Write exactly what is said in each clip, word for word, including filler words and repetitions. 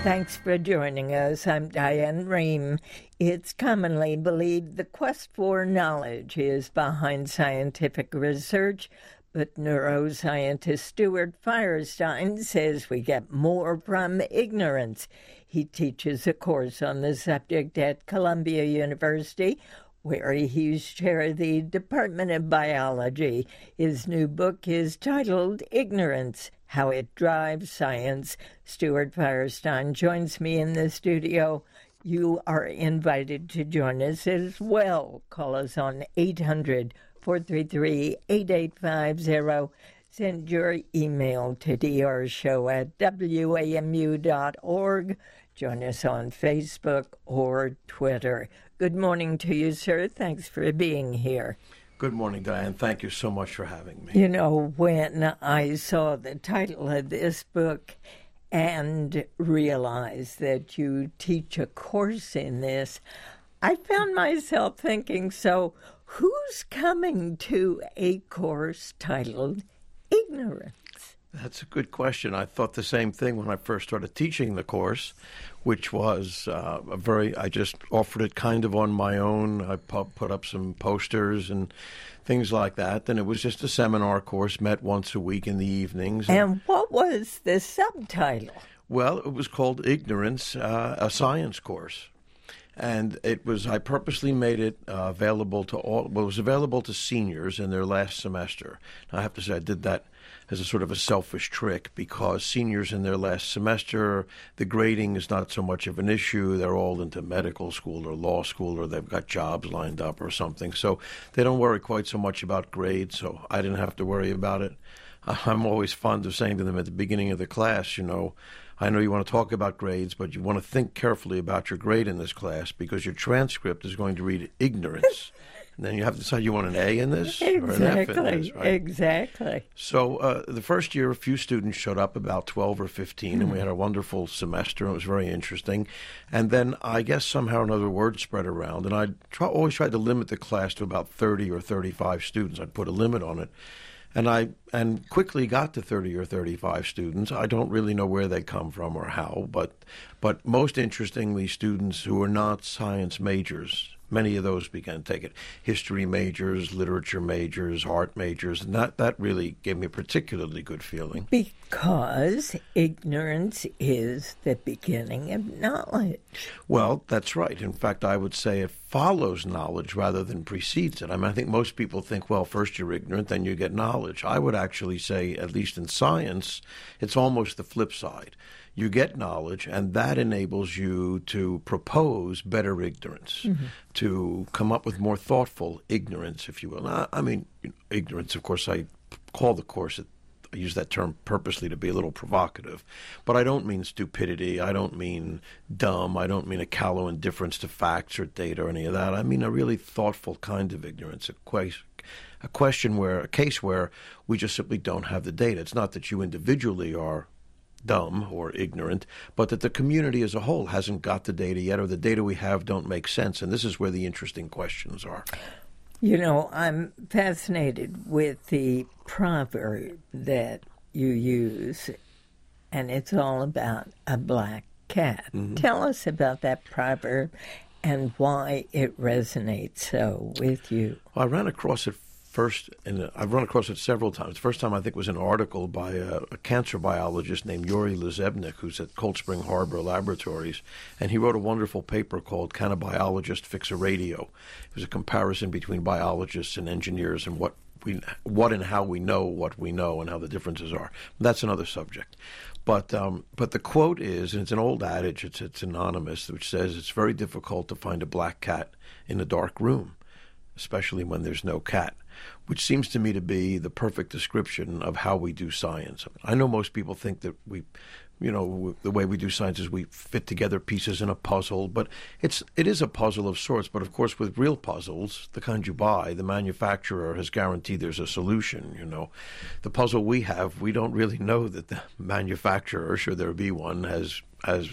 Thanks for joining us. I'm Diane Rehm. It's commonly believed the quest for knowledge is behind scientific research, but neuroscientist Stuart Firestein says we get more from ignorance. He teaches a course on the subject at Columbia University, where he's chair of the Department of Biology. His new book is titled Ignorance, How It Drives Science. Stuart Firestein joins me in the studio. You are invited to join us as well. Call us on eight hundred, four three three, eight eight five zero. Send your email to d r show at w a m u dot org. Join us on Facebook or Twitter. Good morning to you, sir. Thanks for being here. Good morning, Diane. Thank you so much for having me. You know, when I saw the title of this book and realized that you teach a course in this, I found myself thinking, so who's coming to a course titled Ignorance? That's a good question. I thought the same thing when I first started teaching the course, which was uh, a very, I just offered it kind of on my own. I pu- put up some posters and things like that. Then it was just a seminar course, met once a week in the evenings. And, and what was the subtitle? Well, it was called Ignorance, uh, a science course. And it was, I purposely made it uh, available to all, well, it was available to seniors in their last semester. Now, I have to say I did that as a sort of a selfish trick because seniors in their last semester, the grading is not so much of an issue. They're all into medical school or law school or they've got jobs lined up or something. So they don't worry quite so much about grades, so I didn't have to worry about it. I'm always fond of saying to them at the beginning of the class, you know, I know you want to talk about grades, but you want to think carefully about your grade in this class because your transcript is going to read ignorance. And then you have to decide you want an A in this exactly, or an F in this, right? Exactly. So uh, the first year, a few students showed up, about twelve or fifteen, mm. and we had a wonderful semester. It was very interesting. And then I guess somehow or another word spread around, and I try, always tried to limit the class to about thirty or thirty-five students. I'd put a limit on it. And I and quickly got to thirty or thirty-five students. I don't really know where they come from or how, but but most interestingly, students who are not science majors. Many of those began to take it. History majors, literature majors, art majors, and that, that really gave me a particularly good feeling. Because ignorance is the beginning of knowledge. Well, that's right. In fact, I would say it follows knowledge rather than precedes it. I mean, I think most people think, well, first you're ignorant, then you get knowledge. I would actually say, at least in science, it's almost the flip side. You get knowledge, and that enables you to propose better ignorance, mm-hmm. to come up with more thoughtful ignorance, if you will. Now, I mean, ignorance, of course, I call the course, I use that term purposely to be a little provocative, but I don't mean stupidity. I don't mean dumb. I don't mean a callow indifference to facts or data or any of that. I mean a really thoughtful kind of ignorance, a question. A question where, a case where we just simply don't have the data. It's not that you individually are dumb or ignorant, but that the community as a whole hasn't got the data yet, or the data we have don't make sense. And this is where the interesting questions are. You know, I'm fascinated with the proverb that you use, and it's all about a black cat. Mm-hmm. Tell us about that proverb and why it resonates so with you. Well, I ran across it first, and I've run across it several times. The first time I think was an article by a, a cancer biologist named Yuri Lizebnik, who's at Cold Spring Harbor Laboratories, and he wrote a wonderful paper called Can a Biologist Fix a Radio? It was a comparison between biologists and engineers and what we, what and how we know what we know and how the differences are. That's another subject. But um, but the quote is, and it's an old adage, it's, it's anonymous, which says it's very difficult to find a black cat in a dark room, especially when there's no cat, which seems to me to be the perfect description of how we do science. I know most people think that we, you know, the way we do science is we fit together pieces in a puzzle, but it's it is a puzzle of sorts. But of course, with real puzzles, the kind you buy, the manufacturer has guaranteed there's a solution. You know, the puzzle we have, we don't really know that the manufacturer, should there be one, has has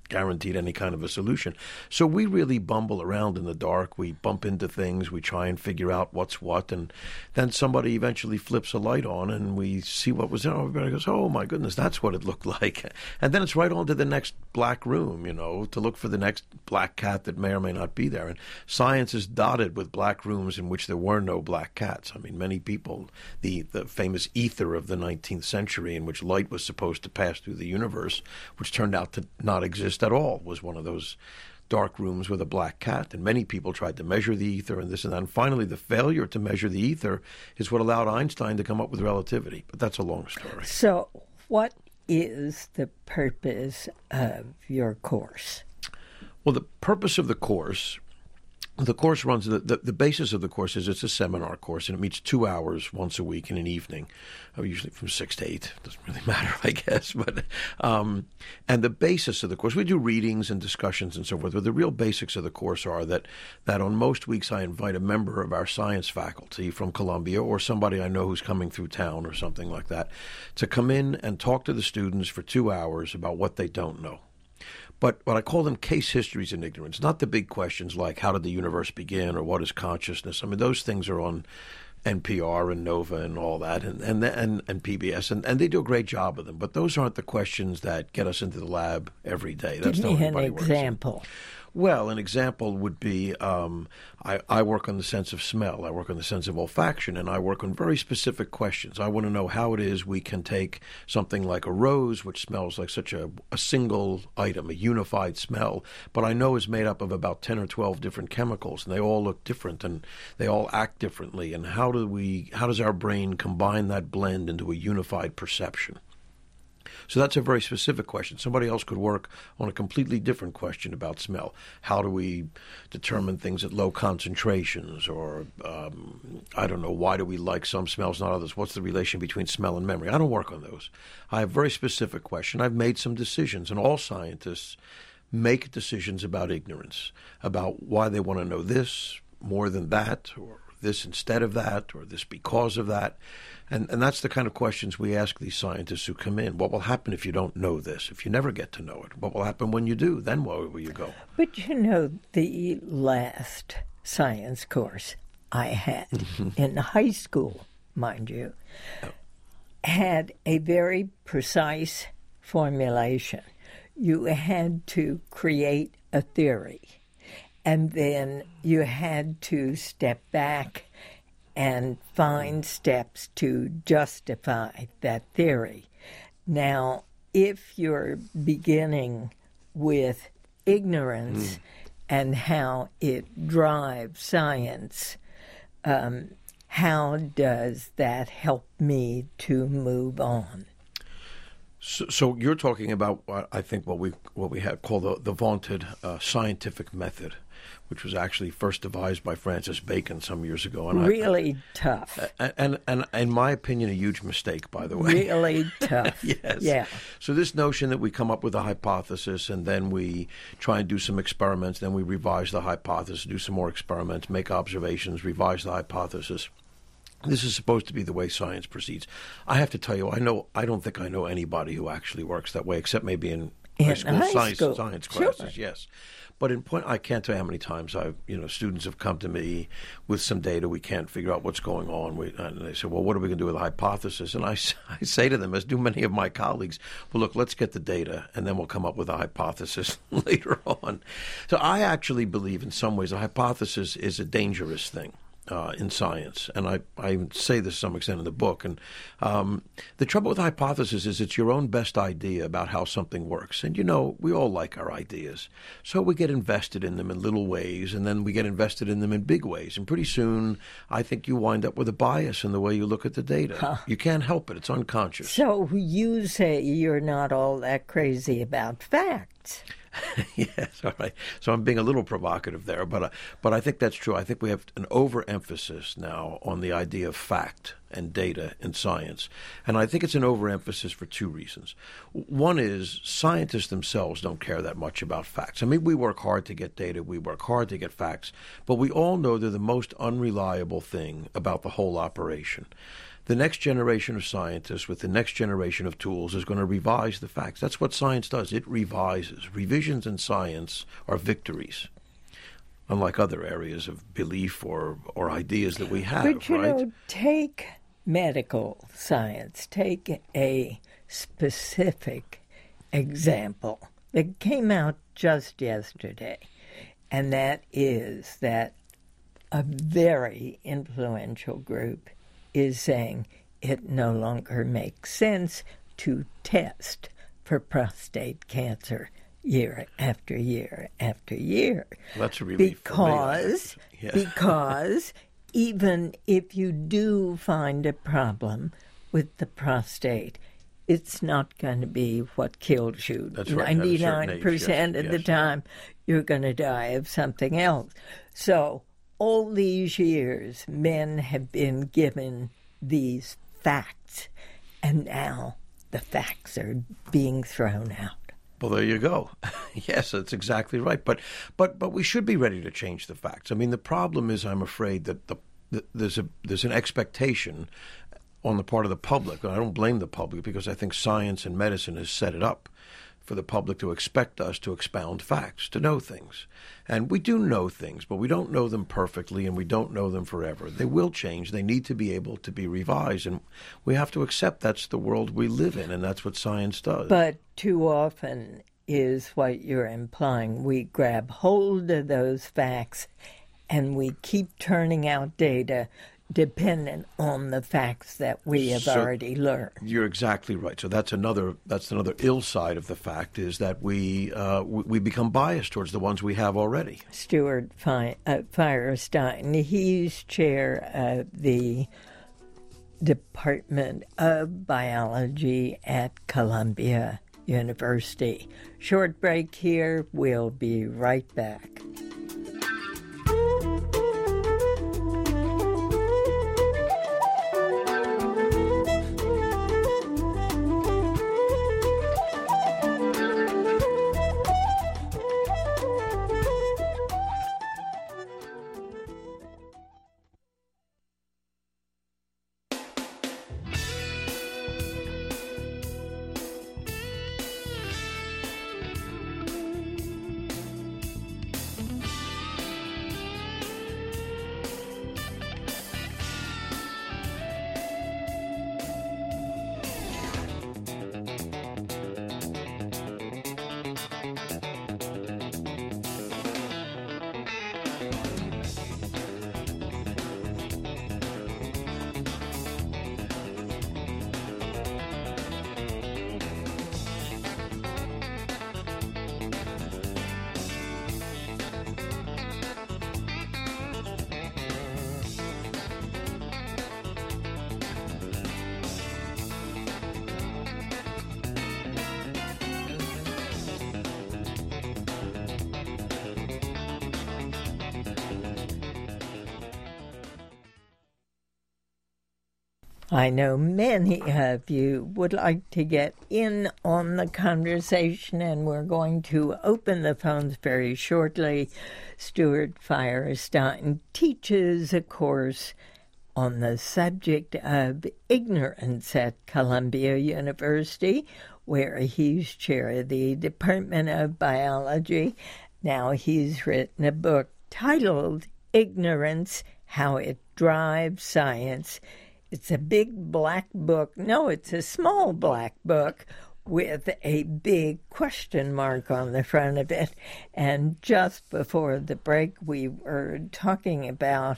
guaranteed any kind of a solution. So we really bumble around in the dark. We bump into things. We try and figure out what's what. And then somebody eventually flips a light on and we see what was there. Everybody goes, oh, my goodness, that's what it looked like. And then it's right on to the next black room, you know, to look for the next black cat that may or may not be there. And science is dotted with black rooms in which there were no black cats. I mean, many people, the, the famous ether of the nineteenth century in which light was supposed to pass through the universe, which turned out to not exist at all, was one of those dark rooms with a black cat. And many people tried to measure the ether and this and that. And finally, the failure to measure the ether is what allowed Einstein to come up with relativity. But that's a long story. So what is the purpose of your course? Well, the purpose of the course, the course runs, the, the, the basis of the course is it's a seminar course, and it meets two hours once a week in an evening, uh, usually from six to eight. Doesn't really matter, I guess. But um, and the basis of the course, we do readings and discussions and so forth, but the real basics of the course are that, that on most weeks I invite a member of our science faculty from Columbia or somebody I know who's coming through town or something like that to come in and talk to the students for two hours about what they don't know. But what I call them case histories in ignorance, not the big questions like how did the universe begin or what is consciousness. I mean, those things are on N P R and Nova and all that and, and, and, and P B S, and, and they do a great job of them. But those aren't the questions that get us into the lab every day. That's Give me an example. Well, an example would be um, I, I work on the sense of smell. I work on the sense of olfaction, and I work on very specific questions. I want to know how it is we can take something like a rose, which smells like such a, a single item, a unified smell, but I know is made up of about ten or twelve different chemicals, and they all look different, and they all act differently. And how do we? How does our brain combine that blend into a unified perception? So that's a very specific question. Somebody else could work on a completely different question about smell. How do we determine things at low concentrations? Or, um, I don't know, why do we like some smells, not others? What's the relation between smell and memory? I don't work on those. I have a very specific question. I've made some decisions, and all scientists make decisions about ignorance, about why they want to know this more than that, or this instead of that, or this because of that. And and that's the kind of questions we ask these scientists who come in. What will happen if you don't know this, if you never get to know it? What will happen when you do? Then where will you go? But you know, the last science course I had in high school, mind you, oh. had a very precise formulation. You had to create a theory, and then you had to step back and find steps to justify that theory. Now, if you're beginning with ignorance mm. and how it drives science, um, how does that help me to move on? So, so you're talking about, I think, what we what we had called the, the vaunted uh, scientific method, which was actually first devised by Francis Bacon some years ago. And really I, tough. And, and, and in my opinion, a huge mistake, by the way. Really tough. Yes. Yeah. So this notion that we come up with a hypothesis and then we try and do some experiments, then we revise the hypothesis, do some more experiments, make observations, revise the hypothesis. This is supposed to be the way science proceeds. I have to tell you, I know I don't think I know anybody who actually works that way, except maybe in, in high school high science school. science Sure. classes. Yes, but in point, I can't tell you how many times I, you know, students have come to me with some data we can't figure out what's going on. We, and they say, "Well, what are we going to do with the hypothesis?" And I, I say to them, as do many of my colleagues, "Well, look, let's get the data, and then we'll come up with a hypothesis later on." So I actually believe, in some ways, a hypothesis is a dangerous thing. Uh, in science, and I, I say this to some extent in the book. And um, the trouble with hypothesis is it's your own best idea about how something works. And, you know, we all like our ideas. So we get invested in them in little ways, and then we get invested in them in big ways. And pretty soon, I think you wind up with a bias in the way you look at the data. Huh. You can't help it. It's unconscious. So you say you're not all that crazy about facts. Yes, all right. So I'm being a little provocative there, but uh, but I think that's true. I think we have an overemphasis now on the idea of fact and data in science, and I think it's an overemphasis for two reasons. One is scientists themselves don't care that much about facts. I mean, we work hard to get data, we work hard to get facts, but we all know they're the most unreliable thing about the whole operation. the next generation of scientists with the next generation of tools is going to revise the facts. That's what science does. It revises. Revisions in science are victories, unlike other areas of belief or, or ideas that we have, but, you right? know, take medical science. Take a specific example that came out just yesterday, and that is that a very influential group is saying it no longer makes sense to test for prostate cancer year after year after year. Well, that's a relief because, for me. Yeah. because even if you do find a problem with the prostate, it's not going to be what kills you. That's right. ninety-nine percent age, yes, of the yes. time, you're going to die of something else. So all these years, men have been given these facts, and now the facts are being thrown out. Well, there you go. Yes, that's exactly right. But, but, but we should be ready to change the facts. I mean, the problem is, I'm afraid that the, the there's a there's an expectation on the part of the public. And I don't blame the public, because I think science and medicine has set it up for the public to expect us to expound facts, to know things. And we do know things, but we don't know them perfectly, and we don't know them forever. They will change. They need to be able to be revised, and we have to accept that's the world we live in, and that's what science does. But too often is what you're implying. We grab hold of those facts, and we keep turning out data dependent on the facts that we have So already learned. You're exactly right. So that's another that's another ill side of the fact, is that we uh, we, we become biased towards the ones we have already. Stuart Fi- uh, Firestein, he's chair of the Department of Biology at Columbia University. Short break here. We'll be right back. I know many of you would like to get in on the conversation, and we're going to open the phones very shortly. Stuart Firestein teaches a course on the subject of ignorance at Columbia University, where he's chair of the Department of Biology. Now he's written a book titled Ignorance, How It Drives Science. It's a big black book. No, it's a small black book with a big question mark on the front of it. And just before the break, we were talking about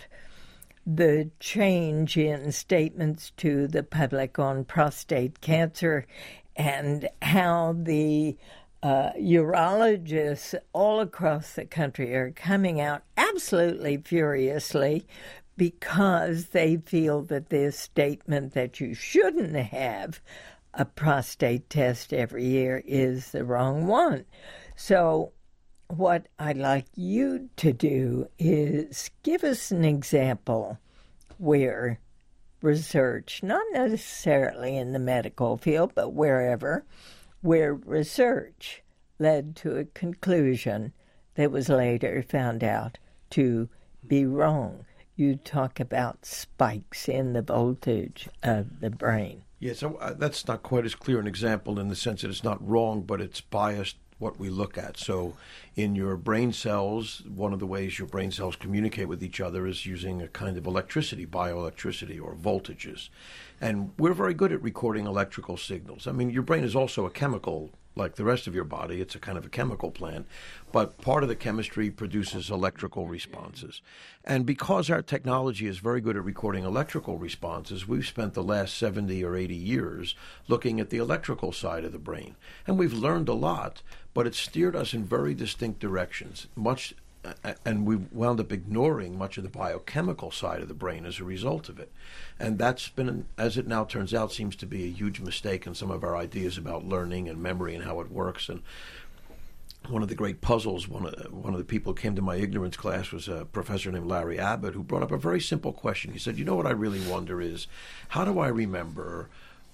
the change in statements to the public on prostate cancer and how the uh, urologists all across the country are coming out absolutely furiously because they feel that this statement that you shouldn't have a prostate test every year is the wrong one. So what I'd like you to do is give us an example where research, not necessarily in the medical field, but wherever, where research led to a conclusion that was later found out to be wrong. you talk about spikes in the voltage of the brain. Yeah, so uh, that's not quite as clear an example in the sense that it's not wrong, but it's biased what we look at. So in your brain cells, one of the ways your brain cells communicate with each other is using a kind of electricity, bioelectricity or voltages. And we're very good at recording electrical signals. I mean, your brain is also a chemical like the rest of your body. It's a kind of a chemical plant, but part of the chemistry produces electrical responses. And because our technology is very good at recording electrical responses, we've spent the last seventy or eighty years looking at the electrical side of the brain. And we've learned a lot, but it's steered us in very distinct directions, much and we wound up ignoring much of the biochemical side of the brain as a result of it. And that's been, as it now turns out, seems to be a huge mistake in some of our ideas about learning and memory and how it works. And one of the great puzzles, one of, one of the people who came to my ignorance class was a professor named Larry Abbott, who brought up a very simple question. He said, you know what I really wonder is, how do I remember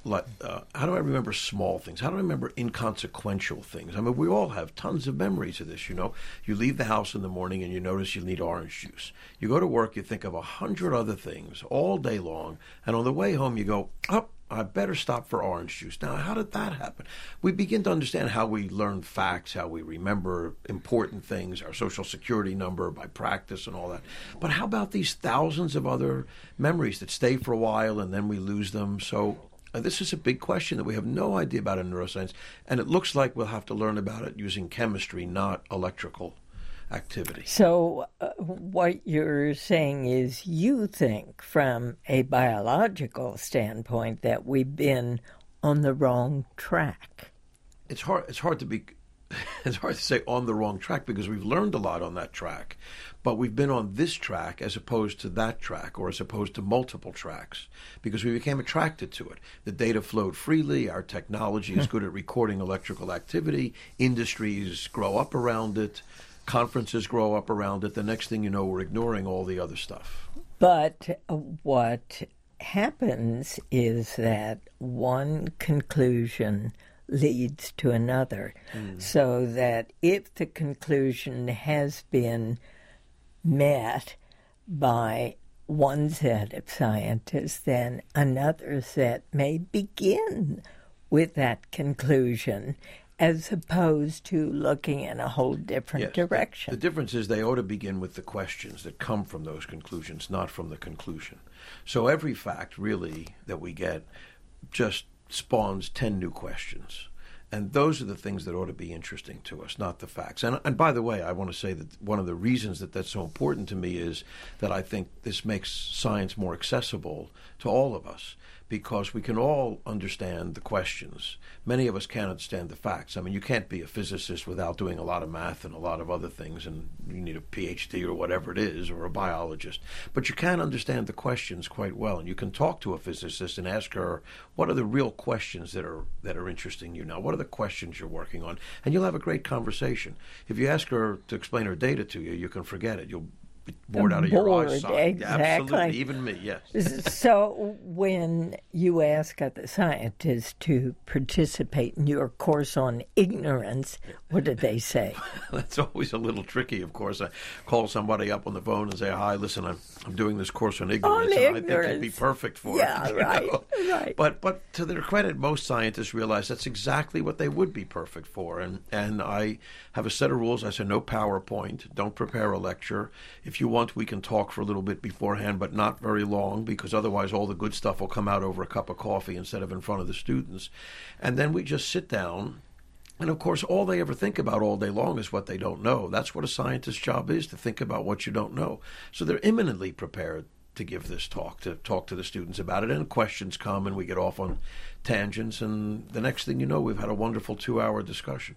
Uh, how do I remember small things? How do I remember inconsequential things? I mean, we all have tons of memories of this, you know. You leave the house in the morning and you notice you need orange juice. You go to work, you think of a hundred other things all day long, and on the way home you go, oh, I better stop for orange juice. Now, how did that happen? We begin to understand how we learn facts, how we remember important things, our social security number by practice and all that. But how about these thousands of other memories that stay for a while and then we lose them? So Uh, this is a big question that we have no idea about in neuroscience, and it looks like we'll have to learn about it using chemistry, not electrical activity. So uh, what you're saying is you think from a biological standpoint that we've been on the wrong track. It's hard, it's hard to be... It's hard to say on the wrong track because we've learned a lot on that track, but we've been on this track as opposed to that track or as opposed to multiple tracks because we became attracted to it. The data flowed freely. Our technology is good at recording electrical activity. Industries grow up around it. Conferences grow up around it. The next thing you know, we're ignoring all the other stuff. But what happens is that one conclusion leads to another, mm. so that if the conclusion has been met by one set of scientists, then another set may begin with that conclusion as opposed to looking in a whole different yes, direction. The, the difference is they ought to begin with the questions that come from those conclusions, not from the conclusion. So every fact, really, that we get just spawns ten new questions. And those are the things that ought to be interesting to us, not the facts. And, and by the way, I want to say that one of the reasons that that's so important to me is that I think this makes science more accessible to all of us, because we can all understand the questions. Many of us can't understand the facts. I mean, you can't be a physicist without doing a lot of math and a lot of other things, and you need a P H D or whatever it is, or a biologist. But you can understand the questions quite well, and you can talk to a physicist and ask her, what are the real questions that are that are interesting you now? What are the questions you're working on? And you'll have a great conversation. If you ask her to explain her data to you, you can forget it. You'll bored out of bored, your eyesight. Exactly. Absolutely, even me, yes. So when you ask other scientists to participate in your course on ignorance, what do they say? That's always a little tricky, of course. I call somebody up on the phone and say, hi, listen, I'm, I'm doing this course on ignorance, on and ignorance. I think it'd be perfect for yeah, it. Yeah, right, know? right. But, but to their credit, most scientists realize that's exactly what they would be perfect for. And, and I have a set of rules. I say no PowerPoint, don't prepare a lecture. If you want, we can talk for a little bit beforehand, but not very long, because otherwise all the good stuff will come out over a cup of coffee instead of in front of the students. And then we just sit down. And, of course, all they ever think about all day long is what they don't know. That's what a scientist's job is, to think about what you don't know. So they're imminently prepared to give this talk, to talk to the students about it. And questions come, and we get off on tangents. And the next thing you know, we've had a wonderful two-hour discussion.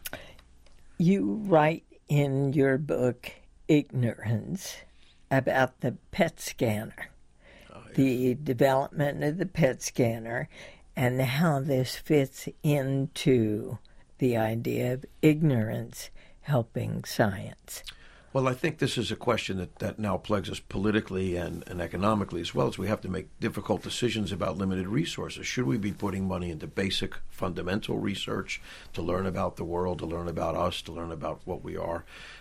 You write in your book, Ignorance, about the P E T scanner, oh, yes. the development of the P E T scanner, and how this fits into the idea of ignorance helping science. Well, I think this is a question that, that now plagues us politically and, and economically as well, as we have to make difficult decisions about limited resources. Should we be putting money into basic fundamental research to learn about the world, to learn about us, to learn about what we are?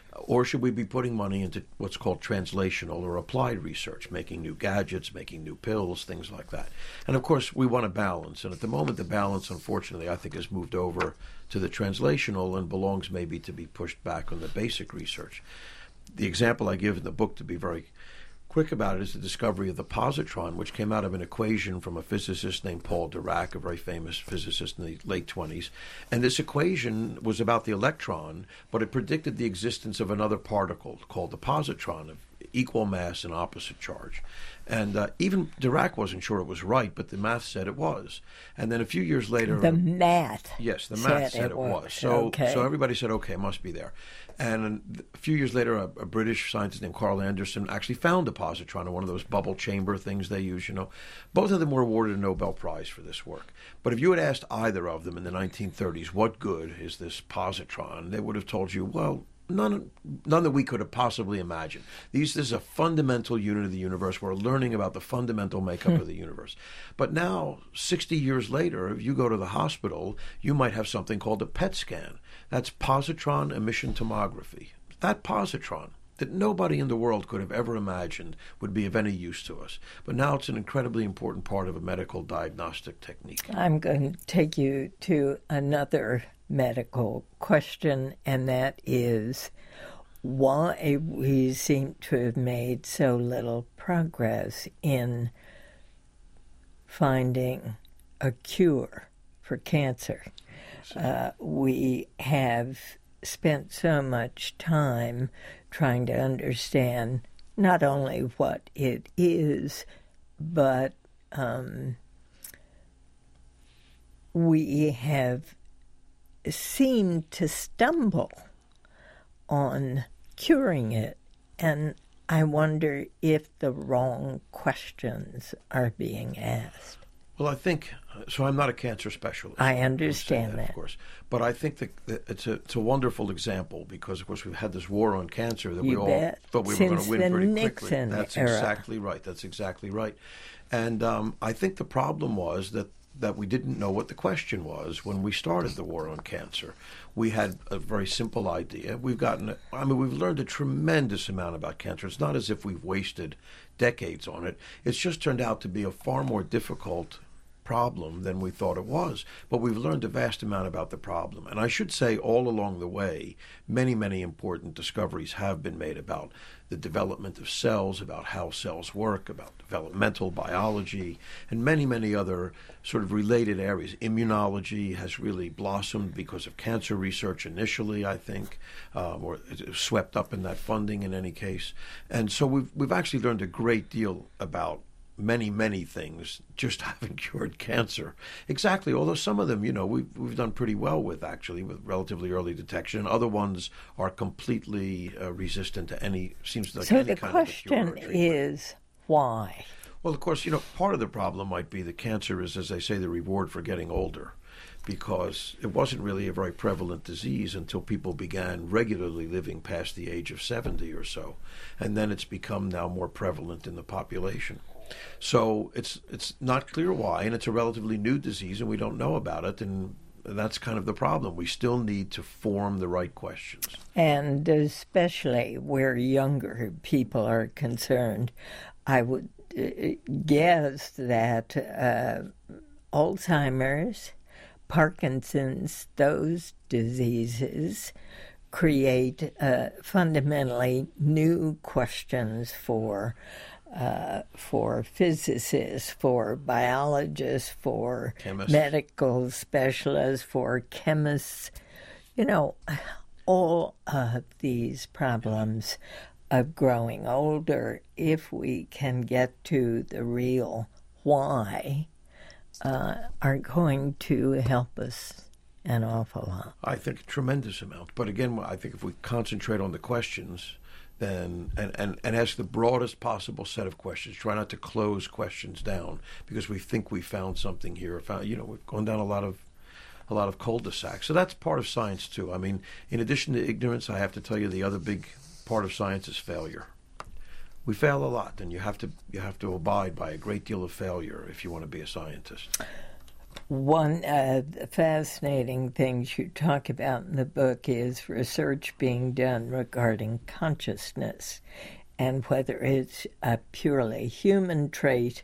Or should we be putting money into what's called translational or applied research, making new gadgets, making new pills, things like that? And of course, we want a balance. And at the moment, the balance, unfortunately, I think has moved over to the translational and belongs maybe to be pushed back on the basic research. The example I give in the book, to be very quick about it, is the discovery of the positron, which came out of an equation from a physicist named Paul Dirac, a very famous physicist in the late twenties. And this equation was about the electron, but it predicted the existence of another particle called the positron of equal mass and opposite charge. And uh, even Dirac wasn't sure it was right, but the math said it was. And then a few years later... The math Yes, the math said, said it it was. was. So, okay. so everybody said, okay, it must be there. And a few years later, a, a British scientist named Carl Anderson actually found a positron in one of those bubble chamber things they use, you know. Both of them were awarded a Nobel Prize for this work. But if you had asked either of them in the nineteen thirties, what good is this positron, they would have told you, well, none none that we could have possibly imagined. These, this is a fundamental unit of the universe. We're learning about the fundamental makeup Hmm. of the universe. But now, sixty years later, if you go to the hospital, you might have something called a P E T scan. That's positron emission tomography. That positron that nobody in the world could have ever imagined would be of any use to us. But now it's an incredibly important part of a medical diagnostic technique. I'm going to take you to another medical question, and that is why we seem to have made so little progress in finding a cure for cancer. Uh, we have spent so much time trying to understand not only what it is, but um, we have seemed to stumble on curing it. And I wonder if the wrong questions are being asked. Well, I think, so I'm not a cancer specialist. I understand that, that. Of course. But I think that, that it's, a, it's a wonderful example because, of course, we've had this war on cancer that You we all bet. thought we Since were going to win the pretty Nixon quickly. That's era. exactly right. That's exactly right. And um, I think the problem was that that we didn't know what the question was when we started the war on cancer. We had a very simple idea. We've gotten, I mean, we've learned a tremendous amount about cancer. It's not as if we've wasted decades on it. It's just turned out to be a far more difficult problem than we thought it was. But we've learned a vast amount about the problem. And I should say all along the way, many, many important discoveries have been made about the development of cells, about how cells work, about developmental biology, and many, many other sort of related areas. Immunology has really blossomed because of cancer research initially, I think, um, or it was swept up in that funding in any case. And so we've, we've actually learned a great deal about many, many things just haven't cured cancer. Exactly, although some of them, you know, we've, we've done pretty well with, actually, with relatively early detection. Other ones are completely uh, resistant to any, seems like So any the kind of a cure or question treatment. is why? Well, of course, you know, part of the problem might be that cancer is, as they say, the reward for getting older, because it wasn't really a very prevalent disease until people began regularly living past the age of seventy or so. And then it's become now more prevalent in the population. So it's it's not clear why, and it's a relatively new disease, and we don't know about it, and that's kind of the problem. We still need to form the right questions. And especially where younger people are concerned, I would uh, guess that uh, Alzheimer's, Parkinson's, those diseases create uh, fundamentally new questions for Uh, for physicists, for biologists, for Chemists. medical specialists, for chemists. You know, all of these problems of growing older, if we can get to the real why, uh, are going to help us an awful lot. I think a tremendous amount. But again, I think if we concentrate on the questions, then and, and, and ask the broadest possible set of questions. Try not to close questions down because we think we found something here. Found, you know, we've gone down a lot of a lot of cul-de-sacs. So that's part of science too. I mean, in addition to ignorance, I have to tell you the other big part of science is failure. We fail a lot, and you have to you have to abide by a great deal of failure if you want to be a scientist. One of the fascinating things you talk about in the book is research being done regarding consciousness and whether it's a purely human trait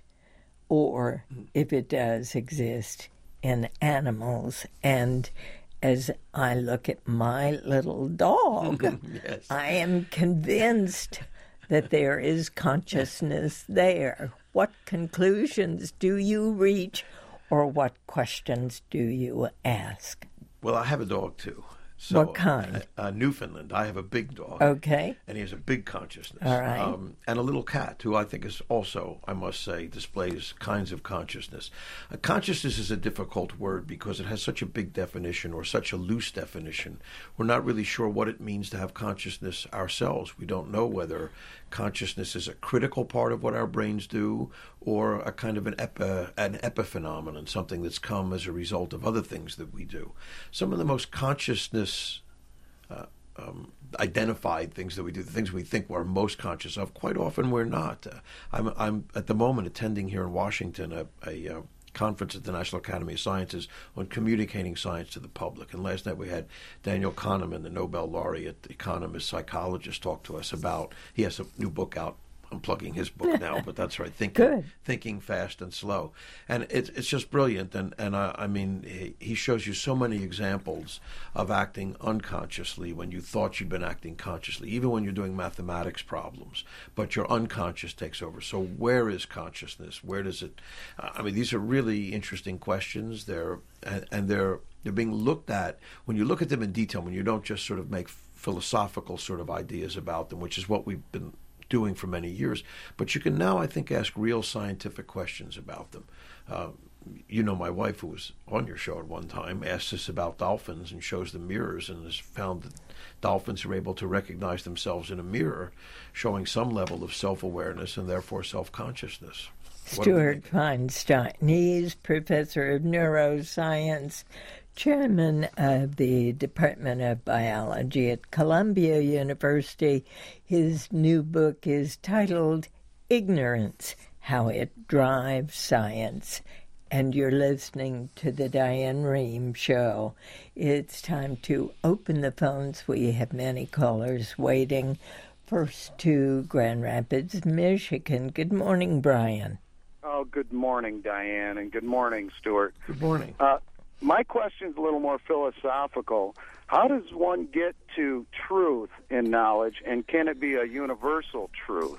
or if it does exist in animals. And as I look at my little dog, yes. I am convinced that there is consciousness there. What conclusions do you reach, or what questions do you ask? Well, I have a dog, too. So, what kind? Uh, uh, Newfoundland. I have a big dog. Okay. And he has a big consciousness. All right. Um, and a little cat, who I think is also, I must say, displays kinds of consciousness. Uh, consciousness is a difficult word because it has such a big definition or such a loose definition. We're not really sure what it means to have consciousness ourselves. We don't know whether consciousness is a critical part of what our brains do or a kind of an, epi, an epiphenomenon, something that's come as a result of other things that we do. Some of the most consciousness uh, um, identified things that we do, the things we think we're most conscious of, quite often we're not. Uh, I'm, I'm at the moment attending here in Washington a, a uh, conference at the National Academy of Sciences on communicating science to the public. And last night we had Daniel Kahneman, the Nobel laureate economist, psychologist, talk to us about, he has a new book out. I'm plugging his book now, but that's right. Thinking, Good. Thinking Fast and Slow, and it's it's just brilliant. And and I, I mean, he, he shows you so many examples of acting unconsciously when you thought you'd been acting consciously, even when you're doing mathematics problems, but your unconscious takes over. So where is consciousness? Where does it? Uh, I mean, these are really interesting questions. They're and, and they're they're being looked at when you look at them in detail. When you don't just sort of make philosophical sort of ideas about them, which is what we've been doing for many years, but you can now, I think, ask real scientific questions about them. Uh, you know, my wife, who was on your show at one time, asked us about dolphins and shows them mirrors and has found that dolphins are able to recognize themselves in a mirror, showing some level of self-awareness and therefore self-consciousness. Stuart Feinstein, he's professor of neuroscience, chairman of the Department of Biology at Columbia University. His new book is titled Ignorance, How It Drives Science. And you're listening to the Diane Rehm Show. It's time to open the phones. We have many callers waiting. First to Grand Rapids, Michigan. Good morning, Brian. Oh, good morning, Diane, and good morning, Stuart. Good morning. Uh, My question's a little more philosophical. How does one get to truth in knowledge, and can it be a universal truth?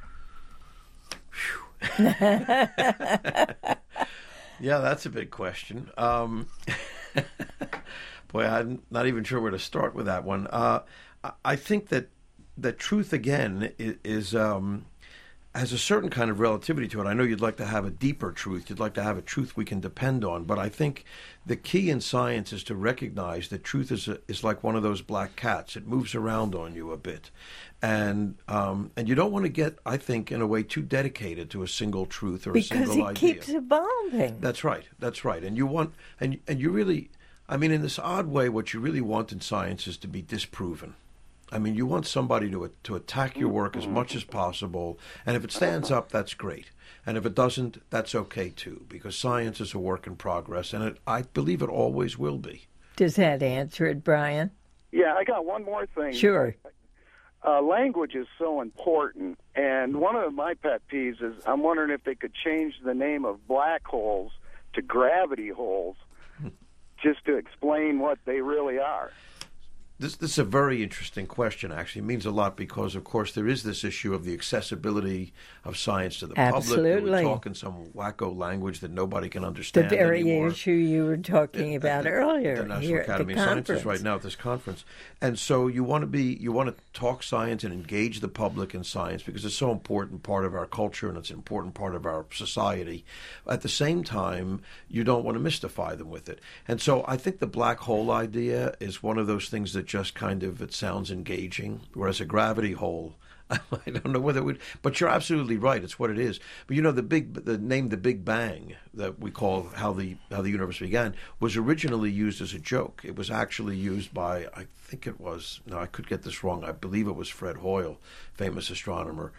Yeah, that's a big question. Um, boy, I'm not even sure where to start with that one. Uh, I think that that truth, again, is... is um, has a certain kind of relativity to it. I know you'd like to have a deeper truth. You'd like to have a truth we can depend on. But I think the key in science is to recognize that truth is a, is like one of those black cats. It moves around on you a bit. And um, and you don't want to get, I think, in a way, too dedicated to a single truth or because a single idea. Because it keeps evolving. That's right. That's right. And you want, and and you really, I mean, in this odd way, what you really want in science is to be disproven. I mean, you want somebody to to attack your work as much as possible, and if it stands up, that's great. And if it doesn't, that's okay, too, because science is a work in progress, and it, I believe it always will be. Does that answer it, Brian? Yeah, I got one more thing. Sure. Uh, language is so important, and one of my pet peeves is I'm wondering if they could change the name of black holes to gravity holes just to explain what they really are. This, this is a very interesting question, actually. It means a lot because, of course, there is this issue of the accessibility of science to the Absolutely. public. We talk in some wacko language that nobody can understand The very anymore. issue you were talking At about the, earlier the National here Academy at the of conference. Sciences right now at this conference. And so you want to be, you want to talk science and engage the public in science because it's so important part of our culture and it's an important part of our society. At the same time, you don't want to mystify them with it. And so I think the black hole idea is one of those things that just kind of, it sounds engaging, whereas a gravity hole, I don't know whether it would, but you're absolutely right. It's what it is. But you know, the big, the name, the Big Bang, that we call how the how the universe began, was originally used as a joke. It was actually used by, I think it was, no, I could get this wrong. I believe it was Fred Hoyle, famous astronomer.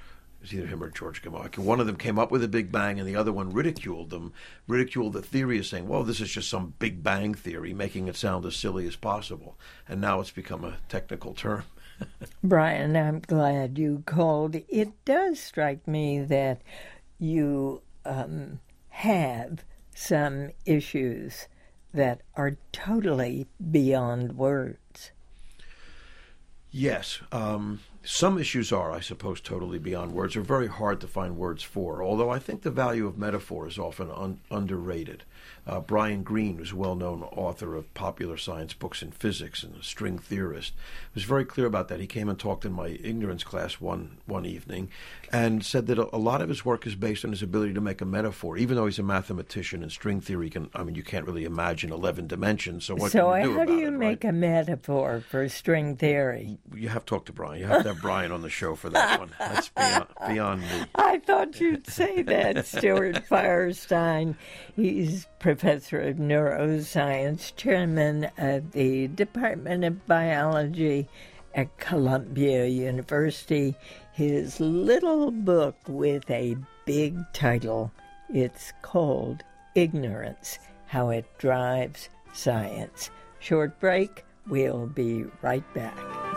was either him or George Gamow. One of them came up with a Big Bang, and the other one ridiculed them, ridiculed the theory as saying, well, this is just some Big Bang theory, making it sound as silly as possible. And now it's become a technical term. Brian, I'm glad you called. It does strike me that you um, have some issues that are totally beyond words. Yes. Um, some issues are, I suppose, totally beyond words. They're very hard to find words for, although I think the value of metaphor is often un- underrated. Uh, Brian Greene, who's a well-known author of popular science books in physics and a string theorist, was very clear about that. He came and talked in my ignorance class one one evening and said that a, a lot of his work is based on his ability to make a metaphor. Even though he's a mathematician and string theory can, I mean, you can't really imagine eleven dimensions, so what so can you do how about do you it, make right? a metaphor for string theory? You have to talk to Brian. You have to have Brian on the show for that one. That's beyond, beyond me. I thought you'd say that, Stuart Firestein. He's professor of neuroscience, chairman of the Department of Biology at Columbia University. His little book with a big title, it's called Ignorance, How It Drives Science. Short break. We'll be right back.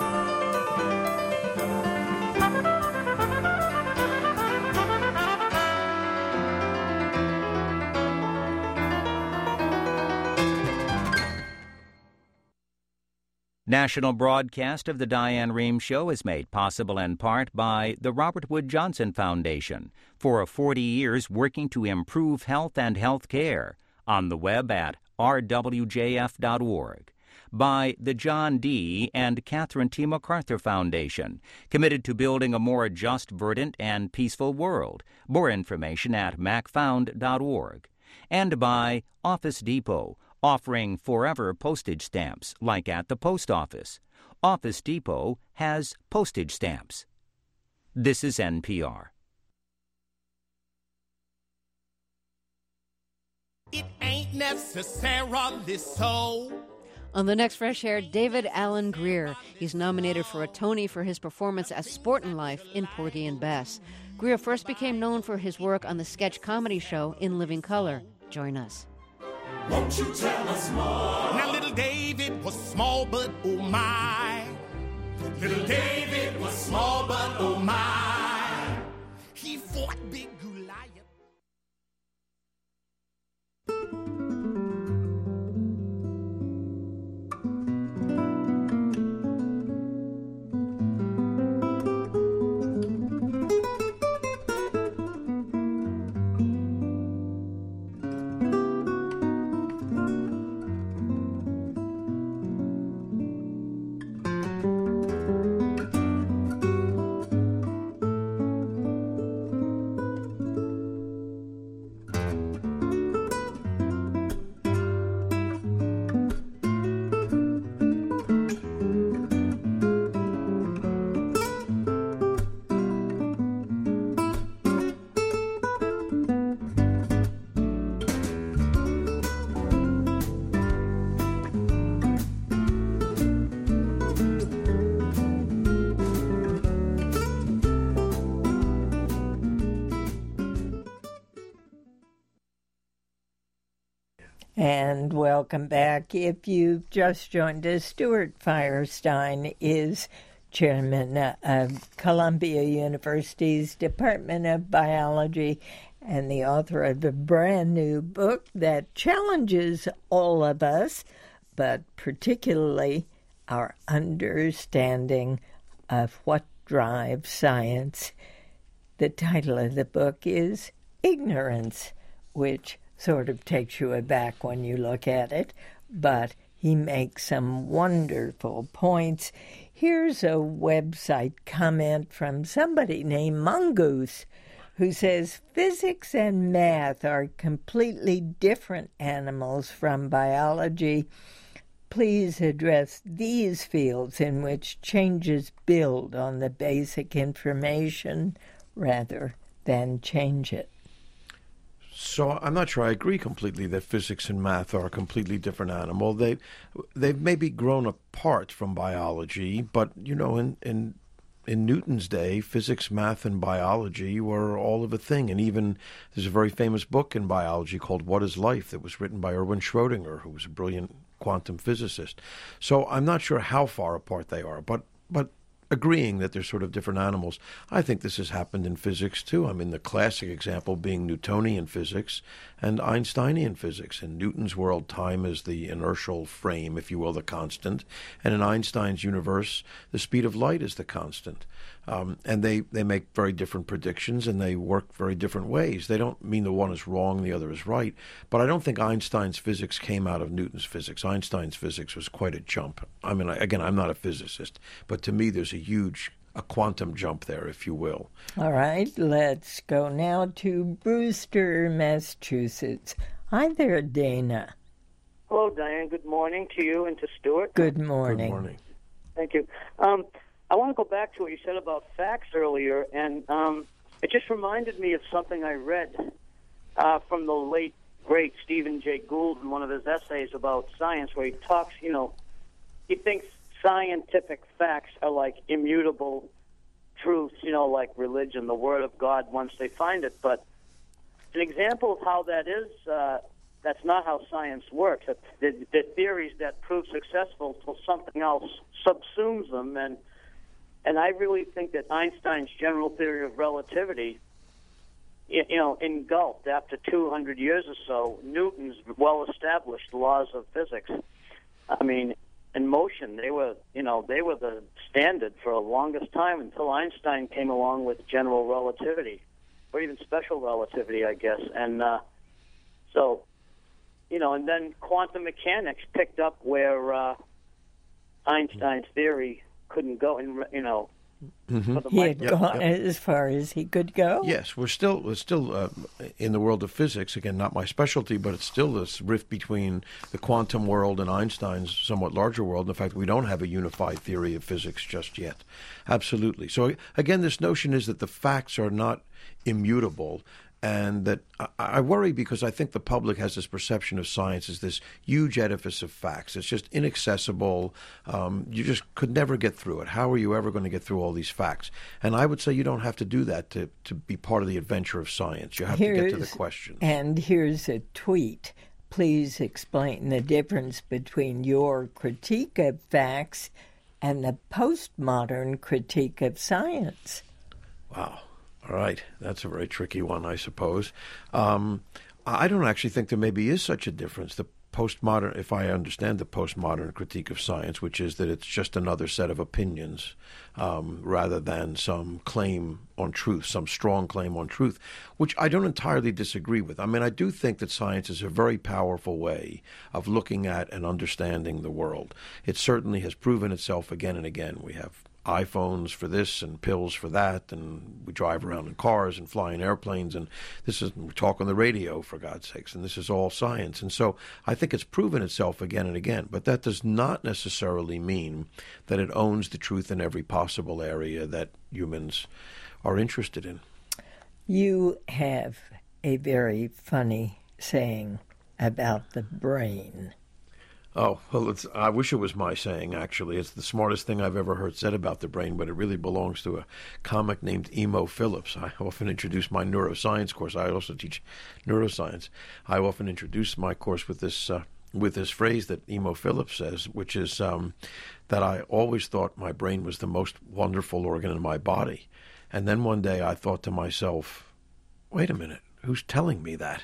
National broadcast of the Diane Rehm Show is made possible in part by the Robert Wood Johnson Foundation for forty years working to improve health and health care, on the web at r w j f dot org. By the John D. and Catherine T. MacArthur Foundation, committed to building a more just, verdant, and peaceful world. More information at mac found dot org. And by Office Depot, offering forever postage stamps like at the post office. Office Depot has postage stamps. This is N P R. It ain't necessarily so. On the next Fresh Air, David Alan Grier. He's nominated for a Tony for his performance as Sportin' Life in Porgy and Bess. Grier first became known for his work on the sketch comedy show In Living Color. Join us. Won't you tell us more? Now little David was small, but oh my. Little David was small, but oh my. He fought big Goliath. And welcome back. If you've just joined us, Stuart Firestein is chairman of Columbia University's Department of Biology and the author of a brand new book that challenges all of us, but particularly our understanding of what drives science. The title of the book is Ignorance, which sort of takes you aback when you look at it, but he makes some wonderful points. Here's a website comment from somebody named Mongoose, who says physics and math are completely different animals from biology. Please address these fields in which changes build on the basic information rather than change it. So I'm not sure I agree completely that physics and math are a completely different animal. They, they've maybe grown apart from biology, but, you know, in, in in Newton's day, physics, math, and biology were all of a thing. And even there's a very famous book in biology called What is Life that was written by Erwin Schrödinger, who was a brilliant quantum physicist. So I'm not sure how far apart they are, but but agreeing that they're sort of different animals. I think this has happened in physics too. I mean, the classic example being Newtonian physics and Einsteinian physics. In Newton's world, time is the inertial frame, if you will, the constant. And in Einstein's universe, the speed of light is the constant. Um, and they, they make very different predictions, and they work very different ways. They don't mean the one is wrong, the other is right. But I don't think Einstein's physics came out of Newton's physics. Einstein's physics was quite a jump. I mean, again, I'm not a physicist, but to me there's a huge, a quantum jump there, if you will. All right, let's go now to Brewster, Massachusetts. Hi there, Dana. Hello, Diane. Good morning to you and to Stuart. Good morning. Good morning. Thank you. Um, I want to go back to what you said about facts earlier, and um, it just reminded me of something I read uh, from the late, great Stephen Jay Gould in one of his essays about science, where he talks, you know, he thinks scientific facts are like immutable truths, you know, like religion, the Word of God once they find it. But an example of how that is, uh, that's not how science works. The, the theories that prove successful till something else subsumes them, and and I really think that Einstein's general theory of relativity, you know, engulfed after two hundred years or so Newton's well-established laws of physics. I mean, in motion, they were, you know, they were the standard for the longest time until Einstein came along with general relativity, or even special relativity, I guess. And uh, so, you know, and then quantum mechanics picked up where uh, Einstein's theory couldn't go, and you know, Mm-hmm. He had Yep, gone yep. as far as he could go. Yes, we're still we're still uh, in the world of physics. Again, not my specialty, but it's still this rift between the quantum world and Einstein's somewhat larger world. In fact, we don't have a unified theory of physics just yet. Absolutely. So again, this notion is that the facts are not immutable. And that I, I worry because I think the public has this perception of science as this huge edifice of facts. It's just inaccessible. Um, you just could never get through it. How are you ever going to get through all these facts? And I would say you don't have to do that to, to be part of the adventure of science. You have Here's, to get to the questions. And here's a tweet. Please explain the difference between your critique of facts and the postmodern critique of science. Wow. All right. That's a very tricky one, I suppose. Um, I don't actually think there maybe is such a difference. The postmodern, if I understand the postmodern critique of science, which is that it's just another set of opinions um, rather than some claim on truth, some strong claim on truth, which I don't entirely disagree with. I mean, I do think that science is a very powerful way of looking at and understanding the world. It certainly has proven itself again and again. We have iPhones for this and pills for that, and we drive around in cars and fly in airplanes, and this is we talk on the radio, for God's sakes, and this is all science. And so I think it's proven itself again and again, but that does not necessarily mean that it owns the truth in every possible area that humans are interested in. You have a very funny saying about the brain. Oh, well, it's, I wish it was my saying, actually. It's the smartest thing I've ever heard said about the brain, but it really belongs to a comic named Emo Phillips. I often introduce my neuroscience course. I also teach neuroscience. I often introduce my course with this uh, with this phrase that Emo Phillips says, which is um, that I always thought my brain was the most wonderful organ in my body. And then one day I thought to myself, wait a minute, who's telling me that?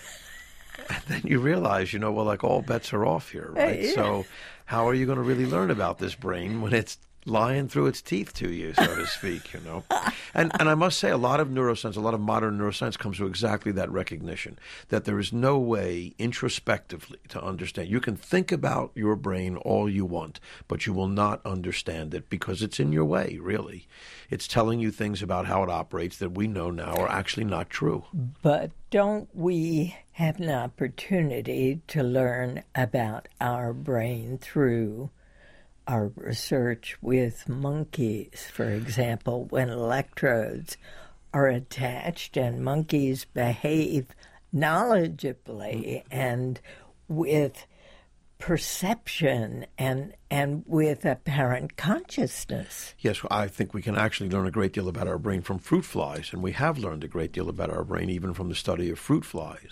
And then you realize, you know, well, like all bets are off here, right? Uh, yeah. So how are you going to really learn about this brain when it's lying through its teeth to you, so to speak, you know? And and I must say, a lot of neuroscience, a lot of modern neuroscience comes to exactly that recognition, that there is no way introspectively to understand. You can think about your brain all you want, but you will not understand it because it's in your way, really. It's telling you things about how it operates that we know now are actually not true. But don't we have an opportunity to learn about our brain through our research with monkeys, for example, when electrodes are attached and monkeys behave knowledgeably and with perception and and with apparent consciousness. Yes, I think we can actually learn a great deal about our brain from fruit flies, and we have learned a great deal about our brain even from the study of fruit flies.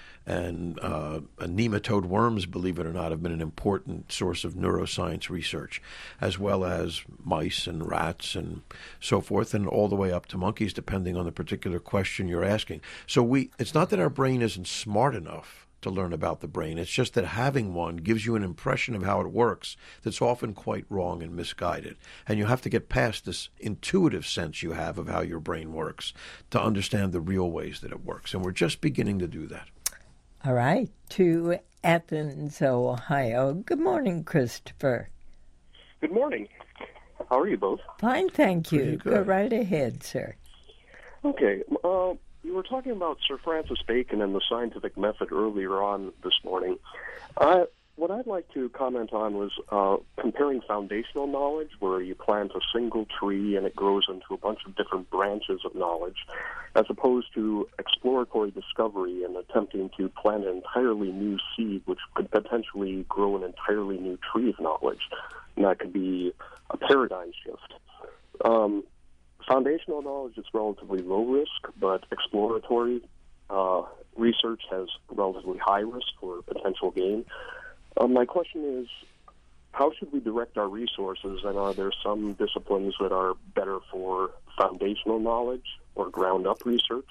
And uh, nematode worms, believe it or not, have been an important source of neuroscience research, as well as mice and rats and so forth, and all the way up to monkeys, depending on the particular question you're asking. So we, it's not that our brain isn't smart enough to learn about the brain. It's just that having one gives you an impression of how it works that's often quite wrong and misguided. And you have to get past this intuitive sense you have of how your brain works to understand the real ways that it works. And we're just beginning to do that. All right, to Athens, Ohio. Good morning, Christopher. Good morning. How are you both? Fine, thank you. Pretty good. Go right ahead, sir. Okay. Uh, you were talking about Sir Francis Bacon and the scientific method earlier on this morning. Uh, what I'd like to comment on was uh, comparing foundational knowledge, where you plant a single tree and it grows into a bunch of different branches of knowledge, as opposed to exploratory discovery and attempting to plant an entirely new seed, which could potentially grow an entirely new tree of knowledge. And that could be a paradigm shift. Um, foundational knowledge is relatively low risk, but exploratory uh, research has relatively high risk for potential gain. Um, my question is, how should we direct our resources, and are there some disciplines that are better for foundational knowledge or ground-up research,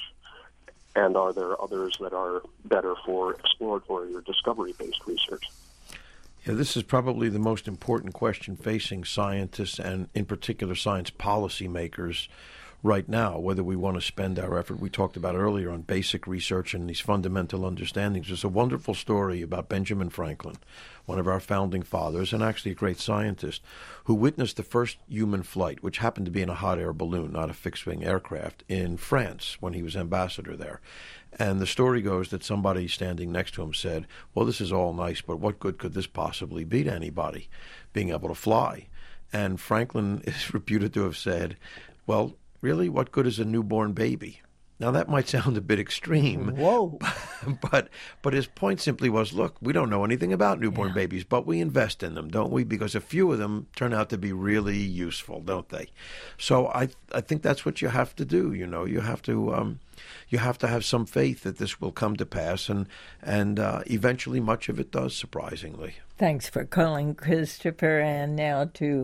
and are there others that are better for exploratory or discovery-based research? Yeah, this is probably the most important question facing scientists and, in particular, science policymakers right now, whether we want to spend our effort. We talked about earlier on basic research and these fundamental understandings. There's a wonderful story about Benjamin Franklin, one of our founding fathers and actually a great scientist, who witnessed the first human flight, which happened to be in a hot air balloon, not a fixed-wing aircraft, in France when he was ambassador there. And the story goes that somebody standing next to him said, well, this is all nice, but what good could this possibly be to anybody, being able to fly? And Franklin is reputed to have said, well, really, what good is a newborn baby? Now, that might sound a bit extreme. Whoa. But but his point simply was, look, we don't know anything about newborn Yeah. babies, but we invest in them, don't we? Because a few of them turn out to be really useful, don't they? So I I think that's what you have to do, you know. You have to um, you have to have some faith that this will come to pass, and, and uh, eventually much of it does, surprisingly. Thanks for calling, Christopher. And now to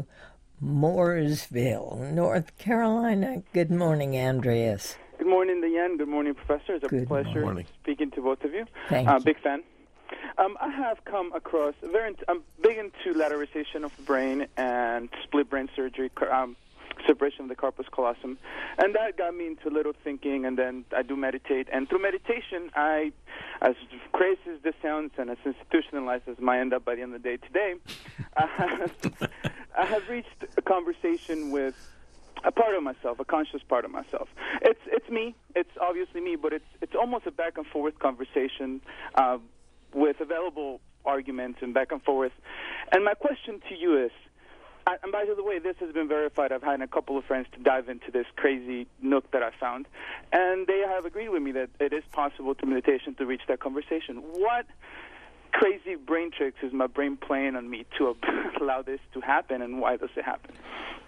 Mooresville, North Carolina. Good morning, Andreas. Good morning, Diane. Good morning, Professor. It's a Good pleasure morning. speaking to both of you. Thank uh, you. Big fan. Um, I have come across a very. I'm big into lateralization of the brain and split brain surgery, um, separation of the corpus callosum, and that got me into little thinking. And then I do meditate, and through meditation, I, as crazy as this sounds, and as institutionalized as my end up by the end of the day today, I have, I have reached a conversation with a part of myself, a conscious part of myself. It's it's me. It's obviously me, but it's it's almost a back and forth conversation uh, with available arguments and back and forth. And my question to you is, I, and by the way, this has been verified. I've had a couple of friends to dive into this crazy nook that I found, and they have agreed with me that it is possible through meditation to reach that conversation. What crazy brain tricks is my brain playing on me to allow this to happen, and why does it happen?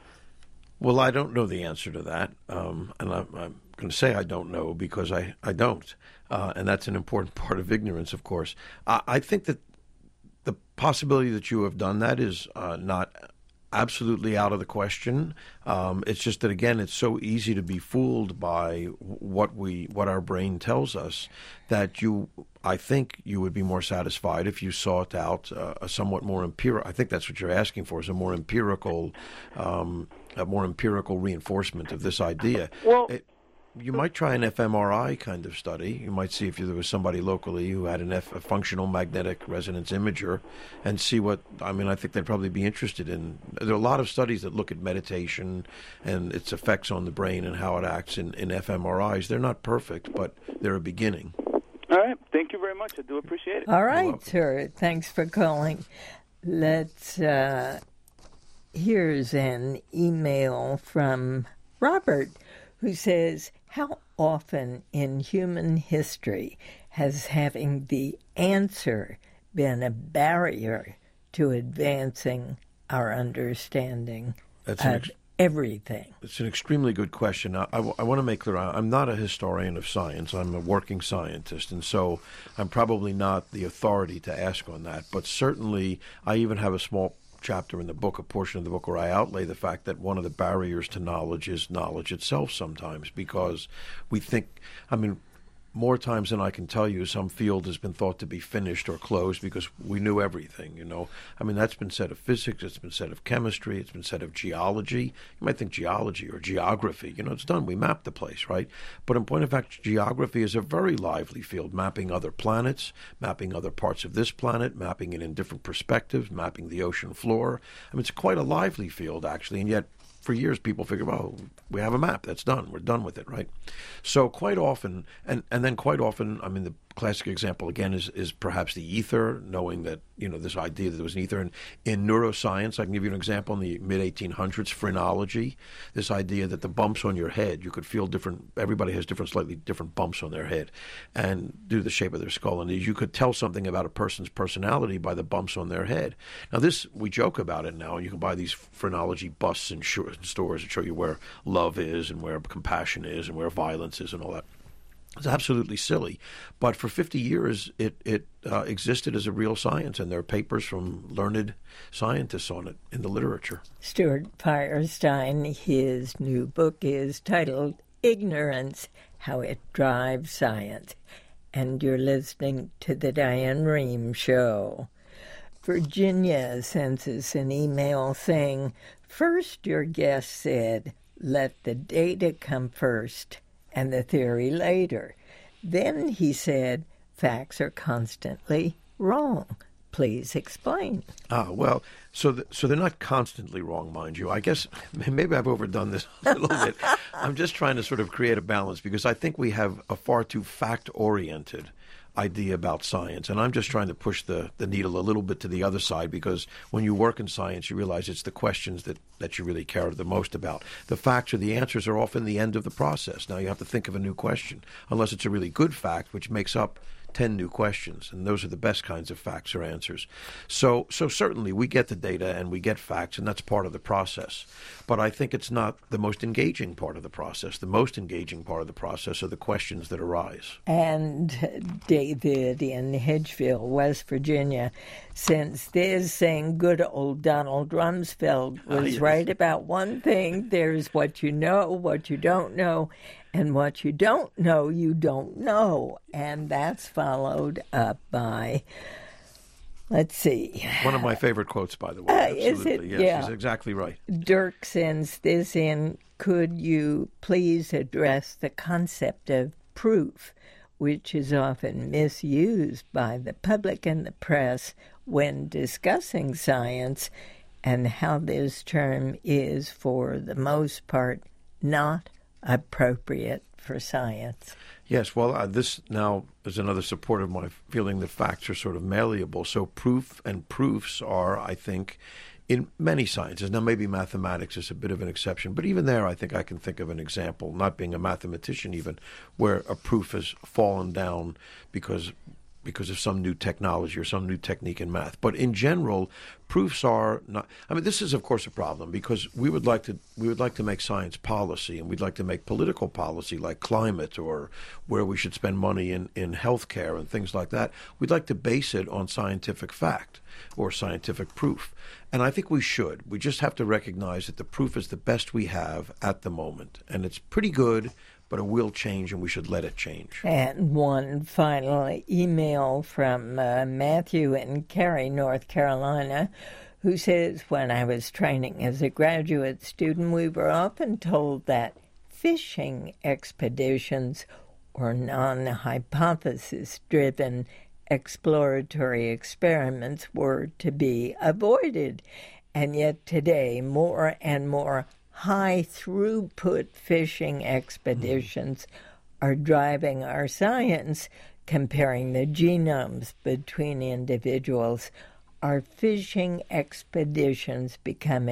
Well, I don't know the answer to that, um, and I'm, I'm going to say I don't know because I, I don't, uh, and that's an important part of ignorance, of course. I, I think that the possibility that you have done that is uh, not absolutely out of the question. Um, it's just that, again, it's so easy to be fooled by what we what our brain tells us that you, I think you would be more satisfied if you sought out uh, a somewhat more empirical, I think that's what you're asking for, is a more empirical um, a more empirical reinforcement of this idea. Well, it, you might try an fMRI kind of study. You might see if there was somebody locally who had an F, a functional magnetic resonance imager and see what, I mean, I think they'd probably be interested in. There are a lot of studies that look at meditation and its effects on the brain and how it acts in, in fMRIs. They're not perfect, but they're a beginning. All right. Thank you very much. I do appreciate it. All right, sir. Thanks for calling. Let's, uh, here's an email from Robert who says, how often in human history has having the answer been a barrier to advancing our understanding That's of an ex- everything? It's an extremely good question. I, I, I want to make clear, I'm not a historian of science. I'm a working scientist, and so I'm probably not the authority to ask on that. But certainly, I even have a small chapter in the book, a portion of the book, where I outlay the fact that one of the barriers to knowledge is knowledge itself sometimes, because we think, I mean, more times than I can tell you, some field has been thought to be finished or closed because we knew everything, you know. I mean, that's been said of physics, it's been said of chemistry, it's been said of geology. You might think geology or geography, you know, it's done. We mapped the place, right? But in point of fact, geography is a very lively field, mapping other planets, mapping other parts of this planet, mapping it in different perspectives, mapping the ocean floor. I mean, it's quite a lively field, actually, and yet for years, people figure, well, we have a map. That's done. We're done with it, right? So quite often, and, and then quite often, I mean, the classic example, again, is, is perhaps the ether, knowing that, you know, this idea that there was an ether. And in neuroscience, I can give you an example, in the mid eighteen hundreds, phrenology, this idea that the bumps on your head, you could feel different, everybody has different, slightly different bumps on their head, and due to the shape of their skull. And you could tell something about a person's personality by the bumps on their head. Now, this, we joke about it now. You can buy these phrenology busts in stores that show you where love is and where compassion is and where violence is and all that. It's absolutely silly. But for fifty years, it, it uh, existed as a real science, and there are papers from learned scientists on it in the literature. Stuart Firestein, his new book is titled Ignorance, How It Drives Science. And you're listening to The Diane Rehm Show. Virginia sends us an email saying, first your guest said, let the data come first and the theory later. Then he said, facts are constantly wrong. Please explain. Ah, well, so th- so they're not constantly wrong, mind you. I guess maybe I've overdone this a little bit. I'm just trying to sort of create a balance, because I think we have a far too fact-oriented idea about science, and I'm just trying to push the, the needle a little bit to the other side, because when you work in science, you realize it's the questions that, that you really care the most about. The facts or the answers are often the end of the process. Now you have to think of a new question, unless it's a really good fact, which makes up ten new questions, and those are the best kinds of facts or answers. So so certainly we get the data and we get facts, and that's part of the process. But I think it's not the most engaging part of the process. The most engaging part of the process are the questions that arise. And David in Hedgeville, West Virginia, since this saying good old Donald Rumsfeld was Ah, yes. right about one thing, there's what you know, what you don't know, and what you don't know, you don't know. And that's followed up by, let's see. One of my favorite quotes, by the way. Uh, Absolutely. is it? Yes, Yeah. he's exactly right. Dirk sends this in. Could you please address the concept of proof, which is often misused by the public and the press when discussing science, and how this term is, for the most part, not appropriate for science? Yes, well, uh, this now is another support of my feeling that facts are sort of malleable. So proof and proofs are, I think, in many sciences. Now, maybe mathematics is a bit of an exception, but even there, I think I can think of an example, not being a mathematician even, where a proof has fallen down because because of some new technology or some new technique in math. But in general, proofs are not. I mean, this is of course a problem, because we would like to we would like to make science policy, and we'd like to make political policy like climate, or where we should spend money in in healthcare and things like that. We'd like to base it on scientific fact or scientific proof, and I think we should. We just have to recognize that the proof is the best we have at the moment, and it's pretty good, but it will change, and we should let it change. And one final email from uh, Matthew in Cary, North Carolina, who says, when I was training as a graduate student, we were often told that fishing expeditions or non-hypothesis-driven exploratory experiments were to be avoided. And yet today, more and more high-throughput fishing expeditions are driving our science, comparing the genomes between individuals. Are fishing expeditions becoming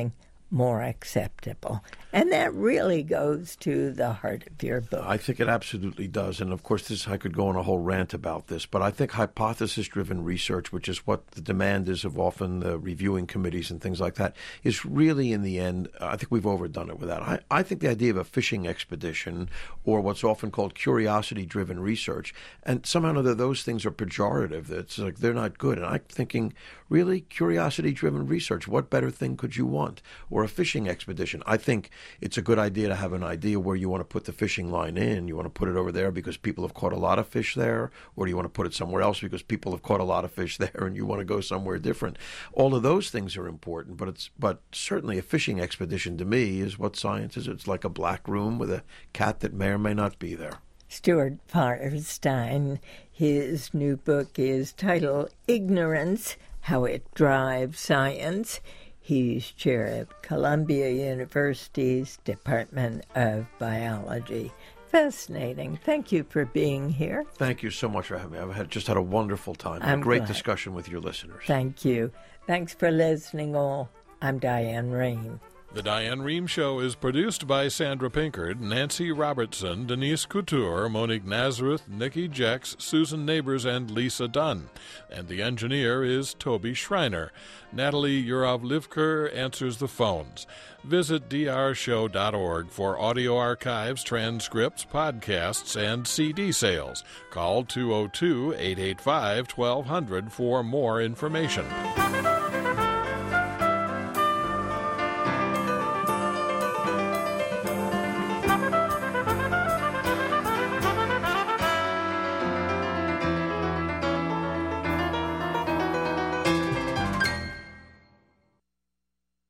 more acceptable. And that really goes to the heart of your book. I think it absolutely does. And, of course, this I could go on a whole rant about this. But I think hypothesis-driven research, which is what the demand is of often the reviewing committees and things like that, is really, in the end, I think we've overdone it with that. I, I think the idea of a fishing expedition or what's often called curiosity-driven research, and somehow or other those things are pejorative. It's like they're not good. And I'm thinking, really, curiosity-driven research, what better thing could you want? Or a fishing expedition. I think it's a good idea to have an idea where you want to put the fishing line in. You want to put it over there because people have caught a lot of fish there, or do you want to put it somewhere else because people have caught a lot of fish there and you want to go somewhere different? All of those things are important, but it's but certainly a fishing expedition to me is what science is. It's like a black room with a cat that may or may not be there. Stuart Firestein, his new book is titled Ignorance, How It Drives Science. He's chair of Columbia University's Department of Biology. Fascinating. Thank you for being here. Thank you so much for having me. I've had, just had a wonderful time. I'm a great glad. discussion with your listeners. Thank you. Thanks for listening, all. I'm Diane Rehm. The Diane Rehm Show is produced by Sandra Pinkard, Nancy Robertson, Denise Couture, Monique Nazareth, Nikki Jex, Susan Neighbors, and Lisa Dunn. And the engineer is Toby Schreiner. Natalie Urov-Livker answers the phones. Visit d r show dot org for audio archives, transcripts, podcasts, and C D sales. Call two oh two, eight eight five, twelve hundred for more information.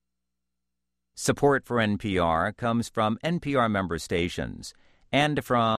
Support for N P R comes from N P R member stations and from